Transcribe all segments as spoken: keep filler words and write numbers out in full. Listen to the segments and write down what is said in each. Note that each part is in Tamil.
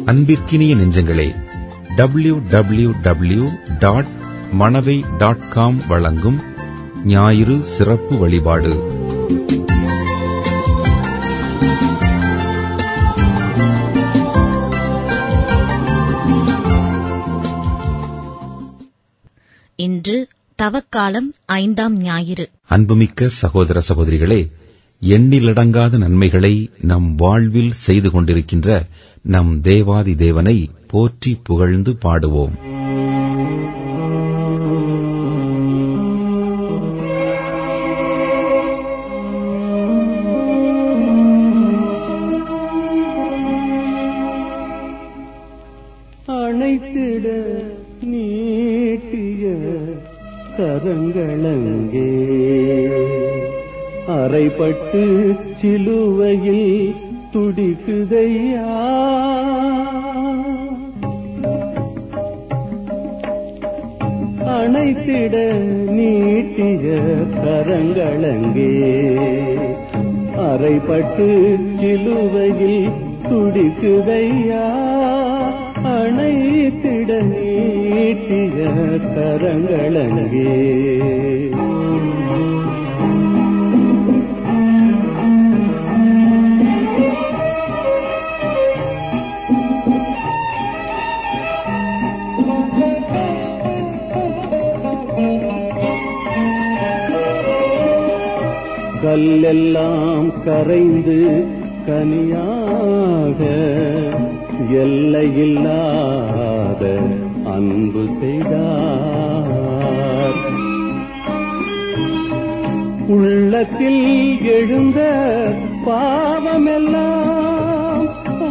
அன்பிற்கினிய நெஞ்சங்களே, W W W dot Manavai dot com வழங்கும் ஞாயிறு சிறப்பு வழிபாடு. இன்று தவக்காலம் ஐந்தாம் ஞாயிறு. அன்புமிக்க சகோதர சகோதரிகளே, எண்ணிலடங்காத நன்மைகளை நம் வாழ்வில் செய்து கொண்டிருக்கின்ற நம் தேவாதி தேவனை போற்றி புகழ்ந்து பாடுவோம். அணைத்திட நீட்டிய கரங்களங்கே அறைப்பட்டு சிலுவையில் துடிக்குதையா, அணைத்திட நீட்டிய கரங்களங்கே அறைப்பட்டு சிலுவையில் துடிக்குதையா, அணைத்திட நீட்டிய கரங்களங்கே. கல்லெல்லாம் கரைந்து கனியாக எல்லையில்லாத அன்பு செய்தார். உள்ளத்தில் எழுந்த பாவமெல்லாம்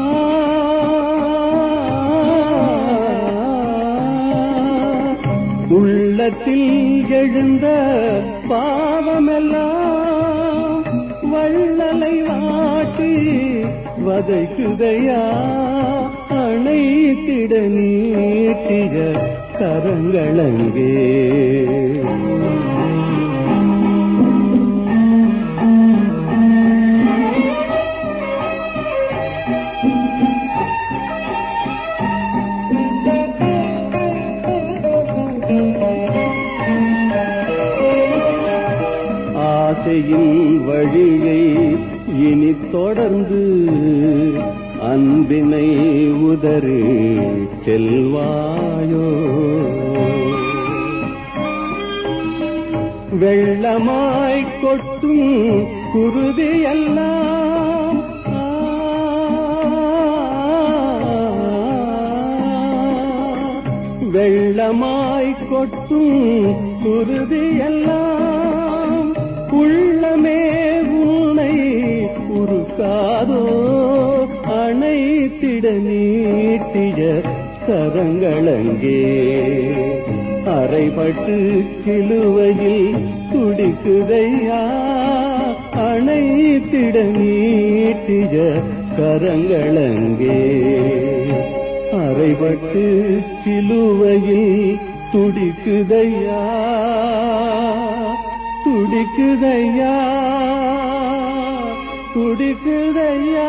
உள்ளத்தில் எழுந்த பாவமெல்லாம் வள்ளலை வாட்டி வதைக்குதையா, அணைத்திட நீட்டிய கரங்களங்கே. ஆசையின் வழியை இனி தொடர்ந்து அன்பினை உதறி செல்வாயோ, வெள்ளமாய் கொட்டும் குருதியெல்லாம் வெள்ளமாய் கொட்டும் குருதியெல்லாம் உள்ளமே உன்னை உருக்காதோ, அணைத்திட நீட்டிய கரங்களங்கே அறைப்பட்டு சிலுவையில் துடிக்குதையா, அணைத்திட நீட்டிய கரங்களங்கே அறைப்பட்டு சிலுவையில் துடிக்குதையா, துடிக்குதையா, துடிக்குதையா.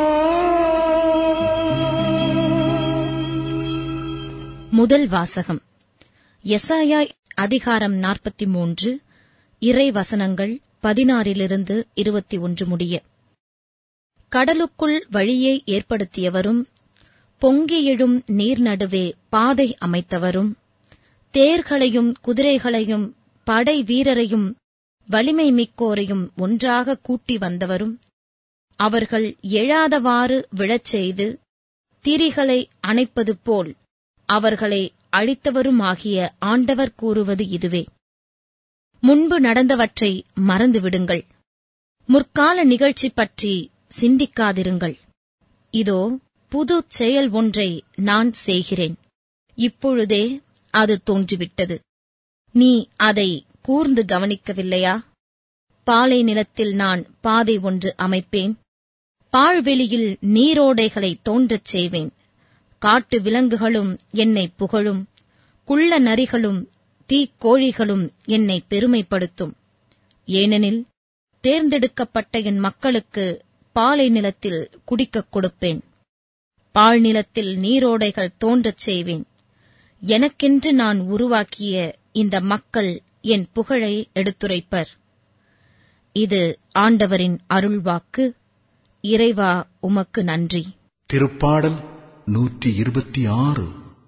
முதல் வாசகம். எசாயா அதிகாரம் நாற்பத்தி மூன்று, இறை வசனங்கள் பதினாறிலிருந்து இருபத்தி ஒன்று முடிய. கடலுக்குள் வழியை ஏற்படுத்தியவரும் பொங்கி எழும் நீர் நடுவே பாதை அமைத்தவரும் தேர்களையும் குதிரைகளையும் படை வீரரையும் வலிமை மிக்கோரையும் ஒன்றாக கூட்டி வந்தவரும் அவர்கள் எழாதவாறு விழச் செய்து திரிகளை அணைப்பது போல் அவர்களை அழித்தவருமாகிய ஆண்டவர் கூறுவது இதுவே. முன்பு நடந்தவற்றை மறந்துவிடுங்கள், முற்கால நிகழ்ச்சி பற்றி சிந்திக்காதிருங்கள். இதோ புது செயல் ஒன்றை நான் செய்கிறேன், இப்பொழுதே அது தோன்றிவிட்டது. நீ அதை கூர்ந்து கவனிக்கவில்லையா? பாலை நிலத்தில் நான் பாதை ஒன்று அமைப்பேன், பாழ்வெளியில் நீரோடைகளை தோன்றச் செய்வேன். காட்டு விலங்குகளும் என்னை புகழும், குள்ள நரிகளும் தீக்கோழிகளும் என்னை பெருமைப்படுத்தும். ஏனெனில் தேர்ந்தெடுக்கப்பட்ட என் மக்களுக்கு பாலை நிலத்தில் குடிக்கக் கொடுப்பேன். பாழ்நிலத்தில் நீரோடைகள் தோன்றச் செய்வேன். எனக்கென்று நான் உருவாக்கிய இந்த மக்கள் என் புகழை எடுத்துரைப்பர். இது ஆண்டவரின் அருள்வாக்கு. இறைவா, உமக்கு நன்றி. திருப்பாடல் நூற்றி இருபத்தி ஆறு.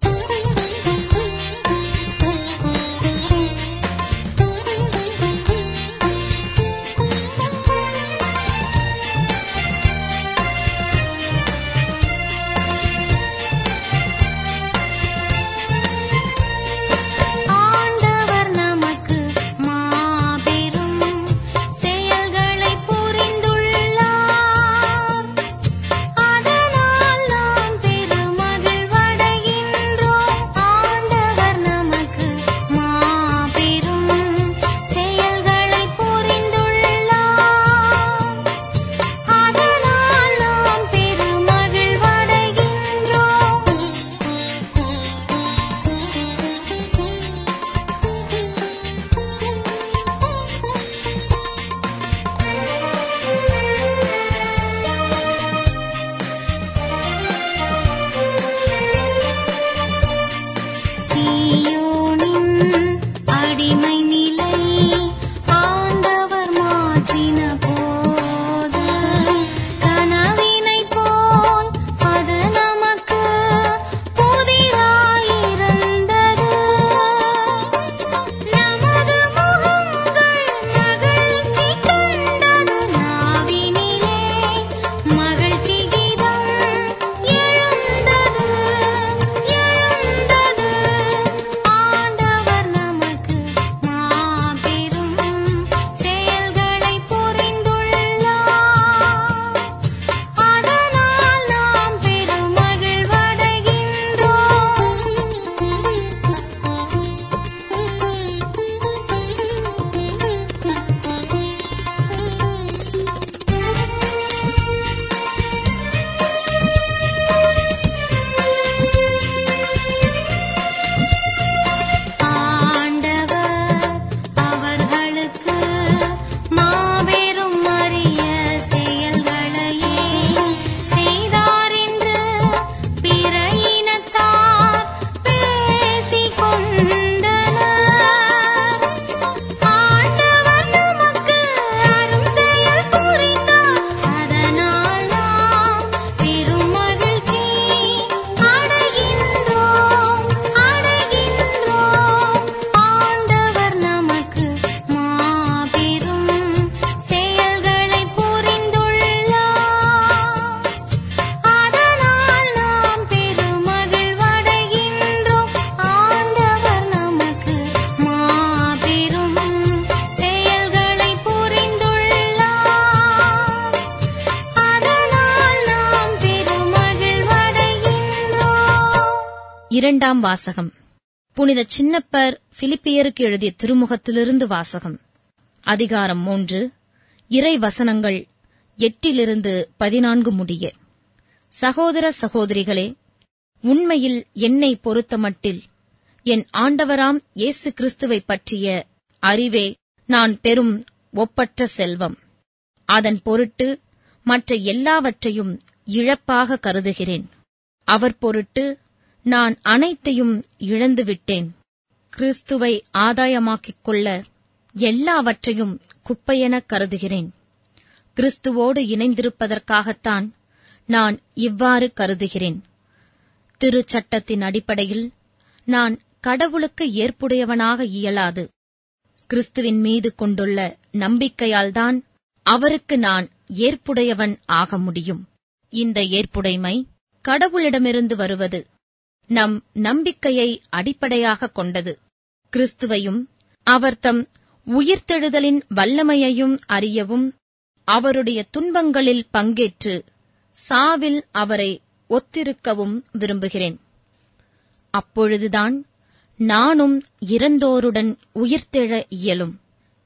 இரண்டாம் வாசகம். புனித சின்னப்பர் பிலிப்பியருக்கு எழுதிய திருமுகத்திலிருந்து வாசகம். அதிகாரம் மூன்று. இறை வசனங்கள் எட்டிலிருந்து பதினான்கு முடிய. சகோதர சகோதரிகளே, உண்மையில் என்னை பொறுத்தமட்டில் என் ஆண்டவராம் இயேசு கிறிஸ்துவை பற்றிய அறிவே நான் பெறும் ஒப்பற்ற செல்வம். அதன் பொருட்டு மற்ற எல்லாவற்றையும் இழப்பாக கருதுகிறேன். அவர் பொருட்டு நான் அனைத்தையும் இழந்துவிட்டேன். கிறிஸ்துவை ஆதாயமாக்கிக் கொள்ள எல்லாவற்றையும் குப்பையென கருதுகிறேன். கிறிஸ்துவோடு இணைந்திருப்பதற்காகத்தான் நான் இவ்வாறு கருதுகிறேன். திருச்சட்டத்தின் அடிப்படையில் நான் கடவுளுக்கு ஏற்புடையவனாக இயலாது. கிறிஸ்துவின் மீது கொண்டுள்ள நம்பிக்கையால்தான் அவருக்கு நான் ஏற்புடையவன் ஆக முடியும். இந்த ஏற்புடைமை கடவுளிடமிருந்து வருவது. நம் நம்பிக்கையை அடிப்படையாகக் கொண்டது. கிறிஸ்துவையும் அவர் தம் உயிர்த்தெழுதலின் வல்லமையையும் அறியவும், அவருடைய துன்பங்களில் பங்கேற்று சாவில் அவரை ஒத்திருக்கவும் விரும்புகிறேன். அப்பொழுதுதான் நானும் இறந்தோருடன் உயிர்த்தெழ இயலும்.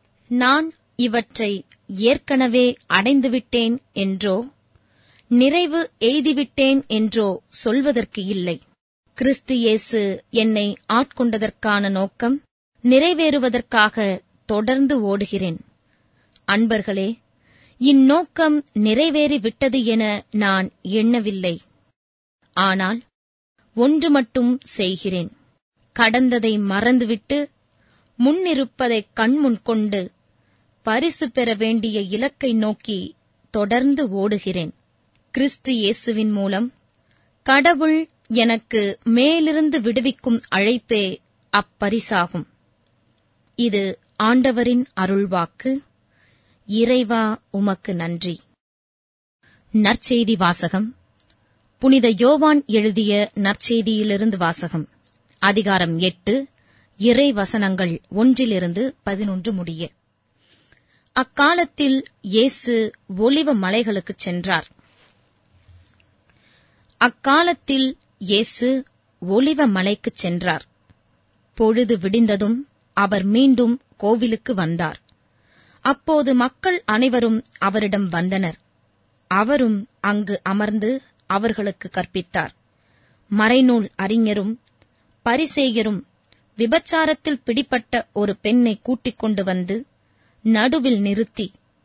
நான் இவற்றை ஏற்கனவே அடைந்துவிட்டேன் என்றோ நிறைவு எய்திவிட்டேன் என்றோ சொல்வதற்கு இல்லை. கிறிஸ்து இயேசு என்னை ஆட்கொண்டதற்கான நோக்கம் நிறைவேறுவதற்காக தொடர்ந்து ஓடுகிறேன். அன்பர்களே, இந்நோக்கம் நிறைவேறிவிட்டது என நான் எண்ணவில்லை. ஆனால் ஒன்று மட்டும் செய்கிறேன், கடந்ததை மறந்துவிட்டு முன்னிருப்பதைக் கண்முன் கொண்டு பரிசு பெற வேண்டிய இலக்கை நோக்கி தொடர்ந்து ஓடுகிறேன். கிறிஸ்து இயேசுவின் மூலம் கடவுள் எனக்கு மேலிருந்து விடுவிக்கும் அழைப்பே அப்பரிசாகும். இது ஆண்டவரின் அருள்வாக்கு. இறைவா, உமக்கு நன்றி. நற்செய்தி வாசகம். புனித யோவான் எழுதிய நற்செய்தியிலிருந்து வாசகம். அதிகாரம் எட்டு, இறை வசனங்கள் ஒன்றிலிருந்து பதினொன்று முடிய. அக்காலத்தில் இயேசு ஒலிவ மலைகளுக்குச் சென்றார். அக்காலத்தில் இயேசு ஒலிவ மலைக்குச் சென்றார். பொழுது விடிந்ததும் அவர் மீண்டும் கோவிலுக்கு வந்தார். அப்போது மக்கள் அனைவரும் அவரிடம் வந்தனர். அவரும் அங்கு அமர்ந்து அவர்களுக்கு கற்பித்தார். மறைநூல் அறிஞரும் பரிசேயரும் விபச்சாரத்தில் பிடிபட்ட ஒரு பெண்ணை கூட்டிக் கொண்டு வந்து நடுவில் நிறுத்தி,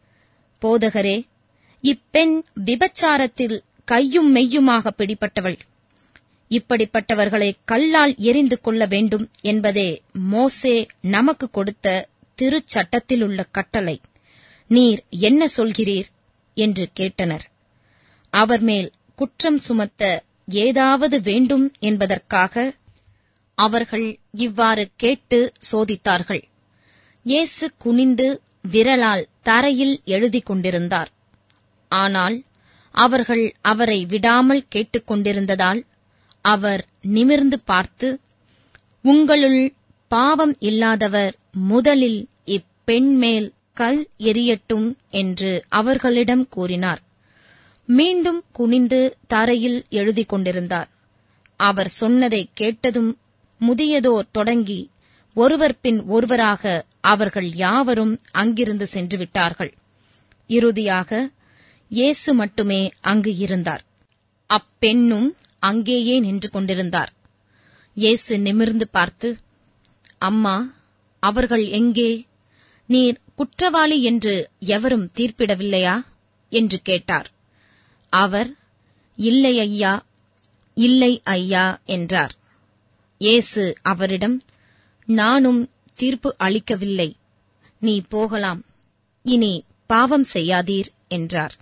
போதகரே, இப்பெண் விபச்சாரத்தில் கையும் மெய்யுமாக பிடிபட்டவள். இப்படிப்பட்டவர்களை கல்லால் எறிந்து கொள்ள வேண்டும் என்பதே மோசே நமக்கு கொடுத்த திருச்சட்டத்திலுள்ள கட்டளை. நீர் என்ன சொல்கிறீர் என்று கேட்டனர். அவர் மேல் குற்றம் சுமத்த ஏதாவது வேண்டும் என்பதற்காக அவர்கள் இவ்வாறு கேட்டு சோதித்தார்கள். இயேசு குனிந்து விரலால் தரையில் எழுதிக் கொண்டிருந்தார். ஆனால் அவர்கள் அவரை விடாமல் கேட்டுக் கொண்டிருந்ததால் அவர் நிமிர்ந்து பார்த்து, உங்களுள் பாவம் இல்லாதவர் முதலில் இப்பெண் மேல் கல் எறியட்டும் என்று அவர்களிடம் கூறினார். மீண்டும் குனிந்து தரையில் எழுதிக் கொண்டிருந்தார். அவர் சொன்னதை கேட்டதும் முதியதோர் தொடங்கி ஒருவர் பின் ஒருவராக அவர்கள் யாவரும் அங்கிருந்து சென்று விட்டார்கள். இறுதியாக இயேசு மட்டுமே அங்கு இருந்தார். அப்பெண்ணும் அங்கேயே நின்று கொண்டிருந்தார். இயேசு நிமிர்ந்து பார்த்து, அம்மா, அவர்கள் எங்கே? நீர் குற்றவாளி என்று எவரும் தீர்ப்பிடவில்லையா என்று கேட்டார். அவர், இல்லை ஐயா, இல்லை ஐயா என்றார். இயேசு அவரிடம், நானும் தீர்ப்பு அளிக்கவில்லை, நீ போகலாம், இனி பாவம் செய்யாதீர் என்றார்.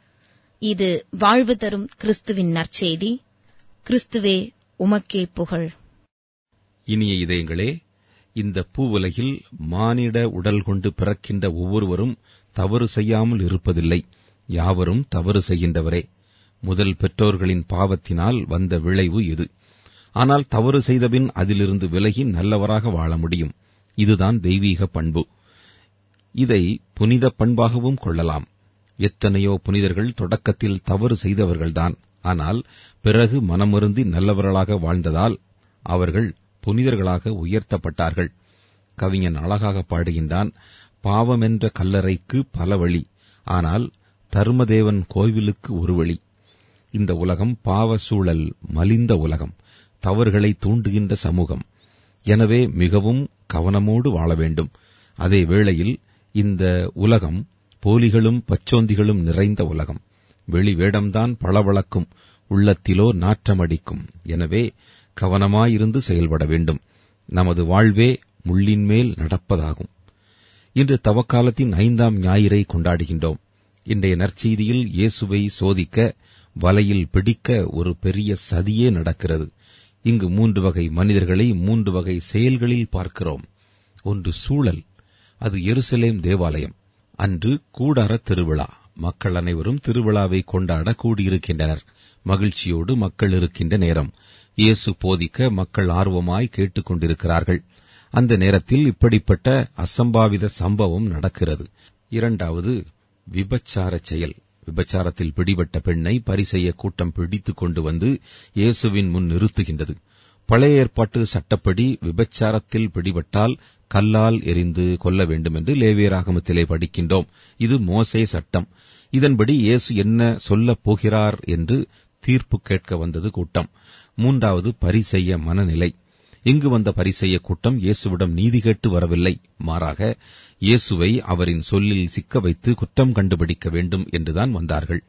இது வாழ்வு தரும் கிறிஸ்துவின் நற்செய்தி. கிறிஸ்துவே, உமக்கே புகழ். இனிய இதயங்களே, இந்த பூவுலகில் மானிட உடல் கொண்டு பிறக்கின்ற ஒவ்வொருவரும் தவறு செய்யாமல் இருப்பதில்லை. யாவரும் தவறு செய்கின்றவரே. முதல் பெற்றோர்களின் பாவத்தினால் வந்த விளைவு இது. ஆனால் தவறு செய்தபின் அதிலிருந்து விலகி நல்லவராக வாழ முடியும். இதுதான் தெய்வீக பண்பு. இதை புனித பண்பாகவும் கொள்ளலாம். எத்தனையோ புனிதர்கள் தொடக்கத்தில் தவறு செய்தவர்கள்தான். ஆனால் பிறகு மனமருந்தி நல்லவர்களாக வாழ்ந்ததால் அவர்கள் புனிதர்களாக உயர்த்தப்பட்டார்கள். கவிஞன் அழகாக பாடுகின்றான், பாவமென்ற கல்லறைக்கு பல வழி, ஆனால் தர்மதேவன் கோவிலுக்கு ஒரு வழி. இந்த உலகம் பாவ சூழல் மலிந்த உலகம், தவறுகளை தூண்டுகின்ற சமூகம். எனவே மிகவும் கவனமோடு வாழ வேண்டும். அதே வேளையில் இந்த உலகம் போலிகளும் பச்சோந்திகளும் நிறைந்த உலகம். வெளி வேடம்தான் பளபளக்கும், உள்ளத்திலோ நாற்றமடிக்கும். எனவே கவனமாயிருந்து செயல்பட வேண்டும். நமது வாழ்வே முள்ளின் மேல் நடப்பதாகும். இன்று தவக்காலத்தின் ஐந்தாம் ஞாயிறை கொண்டாடுகின்றோம். இன்றைய நற்செய்தியில் இயேசுவை சோதிக்க, வலையில் பிடிக்க ஒரு பெரிய சதியே நடக்கிறது. இங்கு மூன்று வகை மனிதர்களை மூன்று வகை செயல்களில் பார்க்கிறோம். ஒன்று சூழல். அது எருசலேம் தேவாலயம். அன்று கூடார திருவிழா. மக்கள் அனைவரும் திருவிழாவை கொண்டாட கூடியிருக்கின்றனர். மகிழ்ச்சியோடு மக்கள் இருக்கின்ற நேரம். இயேசு போதிக்க மக்கள் ஆர்வமாய் கேட்டுக் கொண்டிருக்கிறார்கள். அந்த நேரத்தில் இப்படிப்பட்ட அசம்பாவித சம்பவம் நடக்கிறது. இரண்டாவது, விபச்சார செயல். விபச்சாரத்தில் பிடிபட்ட பெண்ணை பரிசேய கூட்டம் பிடித்துக் கொண்டு வந்து இயேசுவின் முன் நிறுத்துகின்றது. பழைய ஏற்பாட்டு சட்டப்படி விபச்சாரத்தில் பிடிபட்டால் கல்லால் எறிந்து கொல்ல வேண்டும் என்று லேவியராகமத்திலே படிக்கின்றோம். இது மோசே சட்டம். இதன்படி இயேசு என்ன சொல்லப் போகிறார் என்று தீர்ப்பு கேட்க வந்தது கூட்டம். மூன்றாவது, பரிசேய மனநிலை. இங்கு வந்த பரிசேய கூட்டம் இயேசுவிடம் நீதி கேட்டு வரவில்லை. மாறாக இயேசுவை அவரின் சொல்லில் சிக்க வைத்து குற்றம் கண்டுபிடிக்க வேண்டும் என்றுதான் வந்தார்கள்.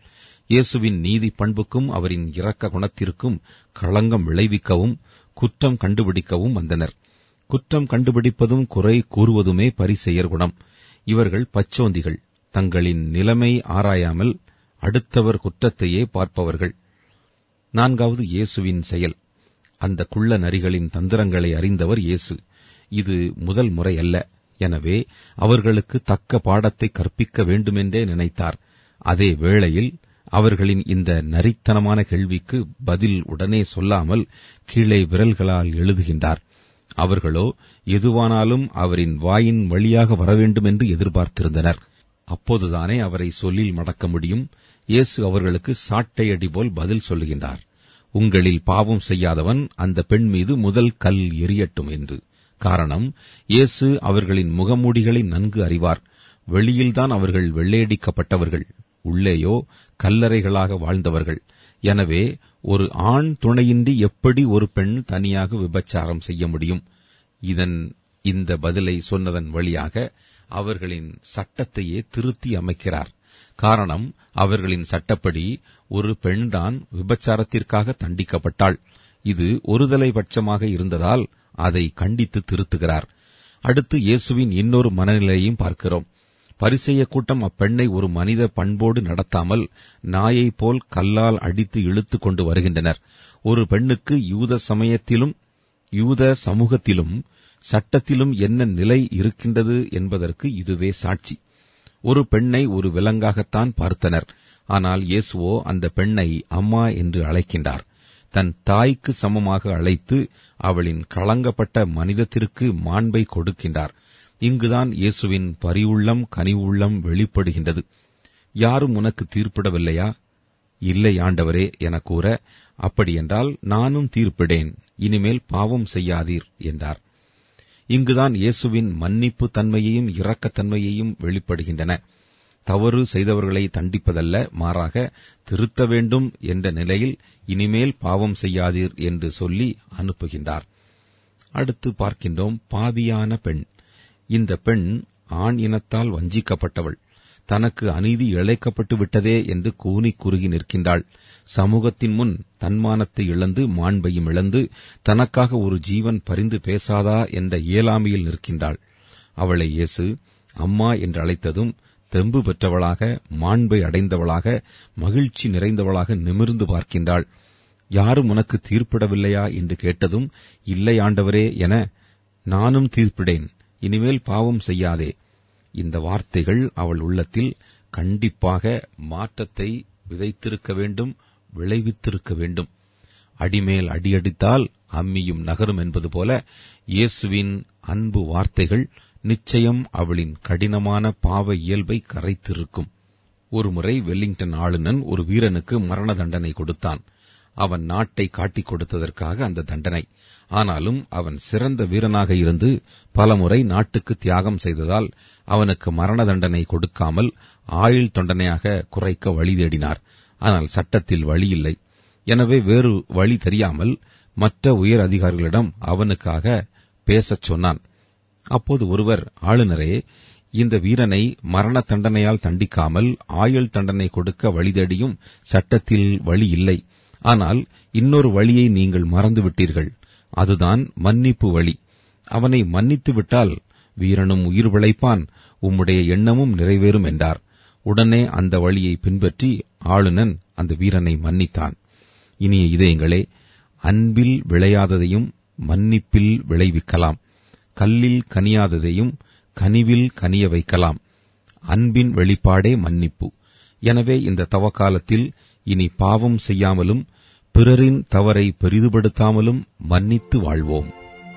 இயேசுவின் நீதி பண்புக்கும் அவரின் இரக்க குணத்திற்கும் களங்கம் விளைவிக்கவும் குற்றம் கண்டுபிடிக்கவும் வந்தனர். குற்றம் கண்டுபிடிப்பதும் குறை கூறுவதுமே பரிசேயர் குணம். இவர்கள் பச்சோந்திகள், தங்களின் நிலைமை ஆராயாமல் அடுத்தவர் குற்றத்தையே பார்ப்பவர்கள். நான்காவது, இயேசுவின் செயல். அந்த குள்ள நரிகளின் தந்திரங்களை அறிந்தவர் இயேசு. இது முதல் முறை அல்ல. எனவே அவர்களுக்கு தக்க பாடத்தை கற்பிக்க வேண்டுமென்றே நினைத்தார். அதே வேளையில் அவர்களின் இந்த நரித்தனமான கேள்விக்கு பதில் உடனே சொல்லாமல் கீழே விரல்களால் எழுதுகின்றார். அவர்களோ எதுவானாலும் அவரின் வாயின் வழியாக வரவேண்டும் என்று எதிர்பார்த்திருந்தனர். அப்போதுதானே அவரை சொல்லில் மடக்க முடியும். இயேசு அவர்களுக்கு சாட்டையடி போல் பதில் சொல்லுகின்றார். உங்களில் பாவம் செய்யாதவன் அந்த பெண் மீது முதல் கல் எறியட்டும் என்று. காரணம், இயேசு அவர்களின் முகமூடிகளை நன்கு அறிவார். வெளியில்தான் அவர்கள் வெள்ளையடிக்கப்பட்டவர்கள், உள்ளேயோ கல்லறைகளாக வாழ்ந்தவர்கள். எனவே ஒரு ஆண் துணையின்றி எப்படி ஒரு பெண் தனியாக விபச்சாரம் செய்ய முடியும்? இதன் இந்த பதிலை சொன்னதன் வழியாக அவர்களின் சட்டத்தையே திருத்தி அமைக்கிறார். காரணம், அவர்களின் சட்டப்படி ஒரு பெண்தான் விபச்சாரத்திற்காக தண்டிக்கப்பட்டாள். இது ஒருதலை பட்சமாக இருந்ததால் அதை கண்டித்து திருத்துகிறார். அடுத்து இயேசுவின் இன்னொரு மனநிலையையும் பார்க்கிறோம். பரிசேய கூட்டம் அப்பெண்ணை ஒரு மனித பண்போடு நடத்தாமல் நாயைப் போல் கல்லால் அடித்து இழுத்துக் கொண்டு வருகின்றனர். ஒரு பெண்ணுக்கு யூத சமயத்திலும் யூத சமூகத்திலும் சட்டத்திலும் என்ன நிலை இருக்கின்றது என்பதற்கு இதுவே சாட்சி. ஒரு பெண்ணை ஒரு விலங்காகத்தான் பார்த்தனர். ஆனால் இயேசுவோ அந்த பெண்ணை அம்மா என்று அழைக்கின்றார். தன் தாய்க்கு சமமாக அழைத்து அவளின் களங்கப்பட்ட மனிதத்திற்கு மாண்பை கொடுக்கின்றார். இங்குதான் இயேசுவின் பரிவுள்ளம் கனிவுள்ளம் வெளிப்படுகின்றது. யாரும் உனக்கு தீர்ப்பிடவில்லையா? இல்லை ஆண்டவரே என கூற, அப்படியென்றால் நானும் தீர்ப்பிடேன், இனிமேல் பாவம் செய்யாதீர் என்றார். இங்குதான் இயேசுவின் மன்னிப்பு தன்மையையும் இரக்கத்தன்மையையும் வெளிப்படுகின்றன. தவறு செய்தவர்களை தண்டிப்பதல்ல, மாறாக திருத்த வேண்டும் என்ற நிலையில் இனிமேல் பாவம் செய்யாதீர் என்று சொல்லி அனுப்புகின்றார். அடுத்து பார்க்கின்றோம் பாவியான பெண். இந்த பெண் ஆண் இனத்தால் வஞ்சிக்கப்பட்டவள். தனக்கு அநீதி இழைக்கப்பட்டு விட்டதே என்று கூனி குறுகி நிற்கின்றாள். சமூகத்தின் முன் தன்மானத்தை இழந்து மாண்பையும் இழந்து தனக்காக ஒரு ஜீவன் பரிந்து பேசாதா என்ற இயலாமையில் நிற்கின்றாள். அவளை இயேசு அம்மா என்று அழைத்ததும் தெம்பு பெற்றவளாக, மாண்பை அடைந்தவளாக, மகிழ்ச்சி நிறைந்தவளாக நிமிர்ந்து பார்க்கின்றாள். யாரும் உனக்கு தீர்ப்பிடவில்லையா என்று கேட்டதும், இல்லை ஆண்டவரே என, நானும் தீர்ப்பிடேன், இனிமேல் பாவம் செய்யாதே. இந்த வார்த்தைகள் அவள் உள்ளத்தில் கண்டிப்பாக மாற்றத்தை விதைத்திருக்க வேண்டும், விளைவித்திருக்க வேண்டும். அடிமேல் அடியடித்தால் அம்மியும் நகரும் என்பது போல இயேசுவின் அன்பு வார்த்தைகள் நிச்சயம் அவளின் கடினமான பாவ இயல்பை கரைத்திருக்கும். ஒருமுறை வெல்லிங்டன் ஆளுநன் ஒரு வீரனுக்கு மரண தண்டனை கொடுத்தான். அவன் நாட்டை காட்டிக் கொடுத்ததற்காக அந்த தண்டனை. ஆனாலும் அவன் சிறந்த வீரனாக இருந்து பலமுறை நாட்டுக்கு தியாகம் செய்ததால் அவனுக்கு மரண தண்டனை கொடுக்காமல் ஆயுள் தண்டனையாக குறைக்க வழி தேடினார். ஆனால் சட்டத்தில் வழி இல்லை. எனவே வேறு வழி தெரியாமல் மற்ற உயர் அதிகாரிகளிடம் அவனுக்காக பேசச் சொன்னான். அப்போது ஒருவர், ஆளுநரே, இந்த வீரனை மரண தண்டனையால் தண்டிக்காமல் ஆயுள் தண்டனை கொடுக்க வழி தேடியும் சட்டத்தில் வழி இல்லை. ஆனால் இன்னொரு வழியை நீங்கள் மறந்துவிட்டீர்கள். அதுதான் மன்னிப்பு வழி. அவனை மன்னித்து விட்டால் வீரனும் உயிர் பிழைப்பான், உம்முடைய எண்ணமும் நிறைவேறும் என்றார். உடனே அந்த வழியை பின்பற்றி ஆளுநன் அந்த வீரனை மன்னித்தான். இனிய இதயங்களே, அன்பில் விளையாததையும் மன்னிப்பில் விளைவிக்கலாம். கல்லில் கனியாததையும் கனிவில் கனிய வைக்கலாம். அன்பின் வெளிப்பாடே மன்னிப்பு. எனவே இந்த தவக்காலத்தில் இனி பாவம் செய்யாமலும் பிறரின் தவறை பெரிதுபடுத்தாமலும் மன்னித்து வாழ்வோம்.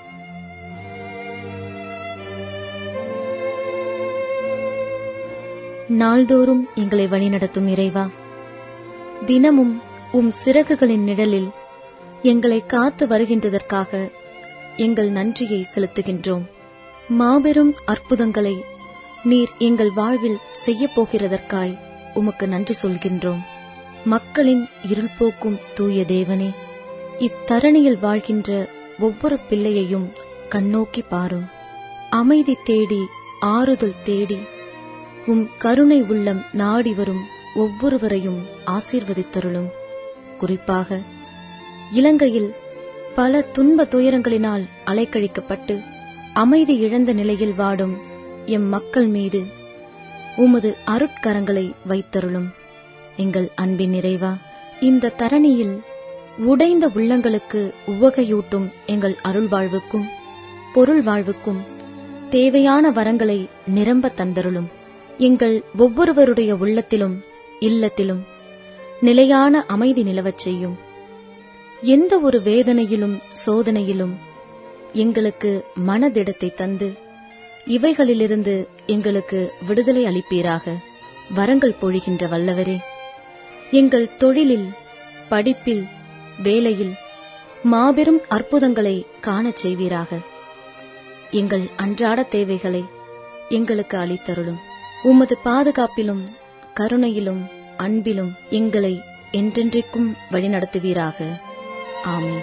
நாள்தோறும் எங்களை வழிநடத்தும் இறைவா, தினமும் உம் சிறகுகளின் நிழலில் எங்களை காத்து வருகின்றதற்காக எங்கள் நன்றியை செலுத்துகின்றோம். மாபெரும் அற்புதங்களை நீர் எங்கள் வாழ்வில் செய்யப் போகிறதற்காய் உமக்கு நன்றி சொல்கின்றோம். மக்களின் இருள் போக்கும் தூய தேவனே, இத்தரணியில் வாழ்கின்ற ஒவ்வொரு பிள்ளையையும் கண்ணோக்கி பாரும். அமைதி தேடி ஆறுதல் தேடி உம் கருணை உள்ளம் நாடி வரும் ஒவ்வொருவரையும் ஆசீர்வதித்தருளும். குறிப்பாக இலங்கையில் பல துன்ப துயரங்களினால் அலைக்கழிக்கப்பட்டு அமைதி இழந்த நிலையில் வாடும் எம் மக்கள் மீது உமது அருட்கரங்களை வைத்தருளும். எங்கள் அன்பின் நிறைவா, இந்த தரணியில் உடைந்த உள்ளங்களுக்கு உவகையூட்டும் எங்கள் அருள் வாழ்வுக்கும் பொருள் வாழ்வுக்கும் தேவையான வரங்களை நிரம்ப தந்தருளும். எங்கள் ஒவ்வொருவருடைய உள்ளத்திலும் இல்லத்திலும் நிலையான அமைதி நிலவச் செய்யும். எந்த ஒரு வேதனையிலும் சோதனையிலும் எங்களுக்கு மனதிடத்தை தந்து இவைகளிலிருந்து எங்களுக்கு விடுதலை அளிப்பீராக. வரங்கள் பொழிகின்ற வல்லவரே, எங்கள் தொழிலில், படிப்பில், வேலையில் மாபெரும் அற்புதங்களை காணச் செய்வீராக. எங்கள் அன்றாட தேவைகளை எங்களுக்கு அளித்தருளும். உமது பாதுகாப்பிலும் கருணையிலும் அன்பிலும் எங்களை என்றென்றைக்கும் வழிநடத்துவீராக. ஆமென்.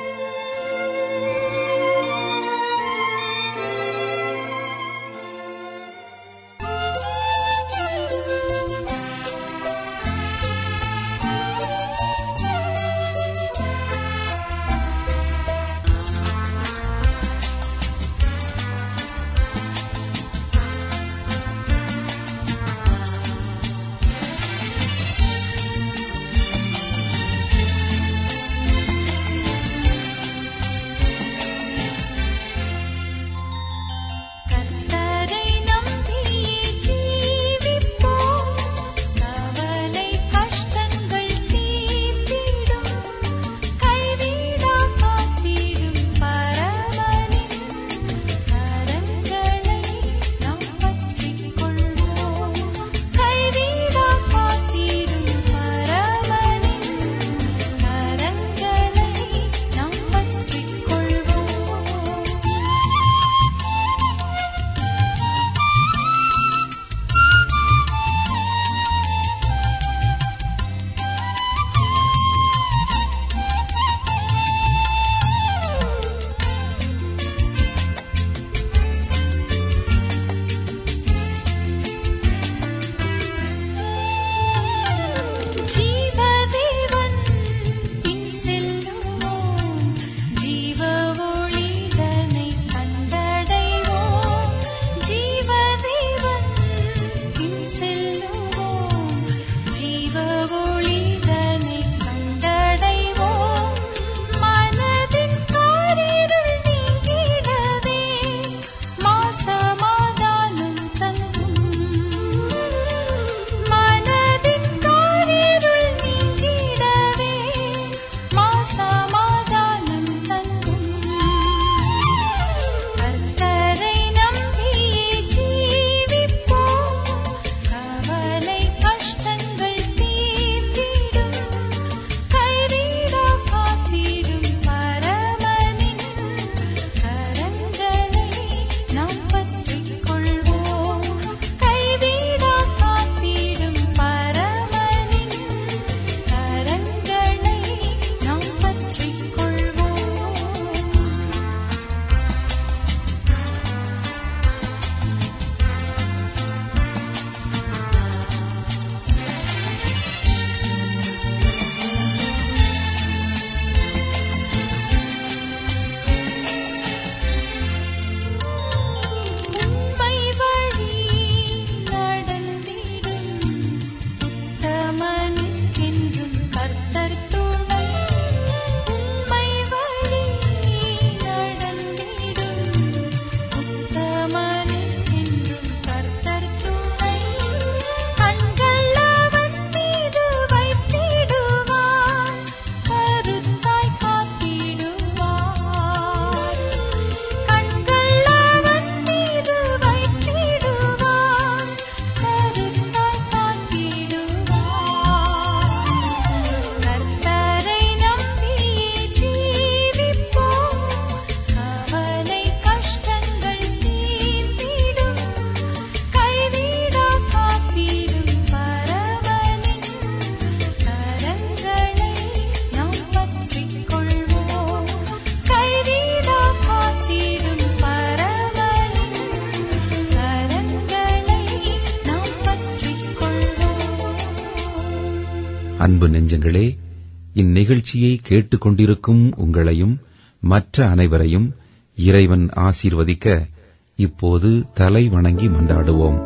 அன்பு நெஞ்சங்களே, இந்நிகழ்ச்சியை கேட்டுக்கொண்டிருக்கும் உங்களையும் மற்ற அனைவரையும் இறைவன் ஆசீர்வதிக்க இப்போது தலை வணங்கி மன்றாடுவோம்.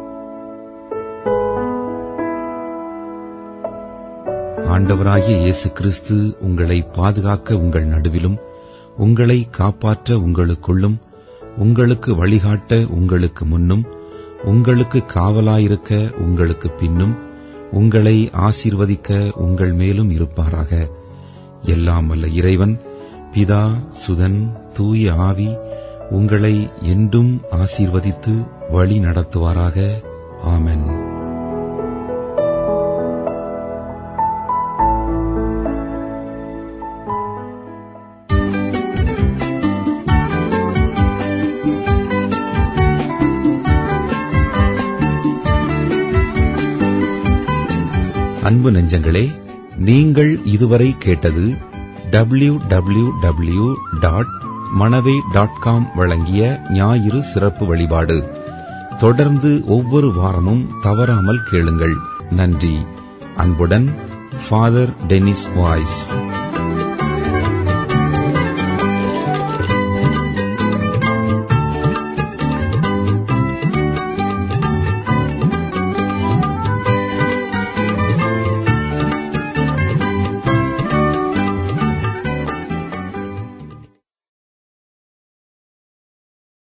ஆண்டவராகிய இயேசு கிறிஸ்து உங்களை பாதுகாக்க உங்கள் நடுவிலும், உங்களை காப்பாற்ற உங்களுக்குள்ளும், உங்களுக்கு வழிகாட்ட உங்களுக்கு முன்னும், உங்களுக்கு காவலாயிருக்க உங்களுக்கு பின்னும், உங்களை ஆசீர்வதிக்க உங்கள் மேலும் இருப்பாராக. எல்லாம் வல்ல இறைவன் பிதா, சுதன், தூய ஆவி உங்களை என்றும் ஆசீர்வதித்து வழி நடத்துவாராக. ஆமென். அன்பு நெஞ்சங்களே, நீங்கள் இதுவரை கேட்டது W W W dot Manavai dot com வழங்கிய ஞாயிறு சிறப்பு வழிபாடு. தொடர்ந்து ஒவ்வொரு வாரமும் தவறாமல் கேளுங்கள். நன்றி. அன்புடன் ஃபாதர் டெனிஸ் வாய்ஸ்.